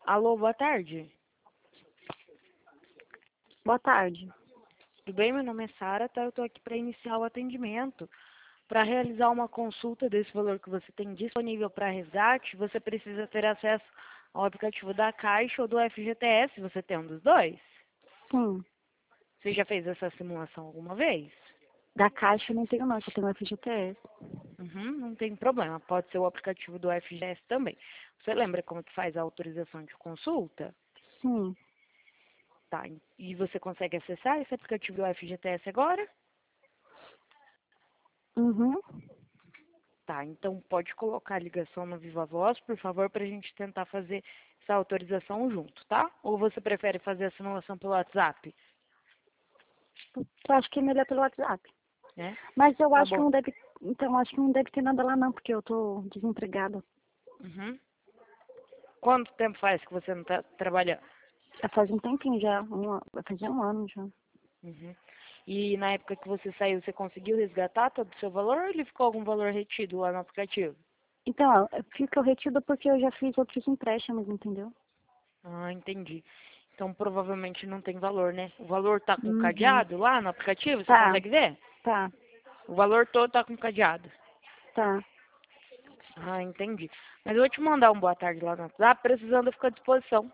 Alô, boa tarde. Boa tarde. Tudo bem? Meu nome é Sara, tá? Eu tô aqui para iniciar o atendimento. Para realizar uma consulta desse valor que você tem disponível para resgate, você precisa ter acesso ao aplicativo da Caixa ou do FGTS. Você tem um dos dois? Sim. Você já fez essa simulação alguma vez? Da Caixa eu não tenho não, só tenho FGTS. Uhum, não tem problema. Pode ser o aplicativo do FGTS também. Você lembra como que faz a autorização de consulta? Sim. Tá. E você consegue acessar esse aplicativo do FGTS agora? Uhum. Tá, então pode colocar a ligação no Viva Voz, por favor, para a gente tentar fazer essa autorização junto, tá? Ou você prefere fazer a simulação pelo WhatsApp, Eu acho que é melhor pelo WhatsApp. né? Mas eu Tá acho que bom. não deve. Então, acho que não deve ter nada lá não, porque eu tô desempregada. Uhum. Quanto tempo faz que você não tá trabalhando? Já faz um tempinho já. Vai fazer um ano já. Uhum. E na época que você saiu, você conseguiu resgatar todo o seu valor ou ele ficou algum valor retido lá no aplicativo? Então, fica retido porque eu já fiz outros empréstimos, entendeu? Ah, entendi. Então provavelmente não tem valor, né? O valor tá com Uhum. cadeado lá no aplicativo, você Tá, consegue ver? tá, O valor todo tá com cadeado. tá. Ah, entendi. Mas eu vou te mandar um boa tarde lá no WhatsApp, precisando eu fico à disposição.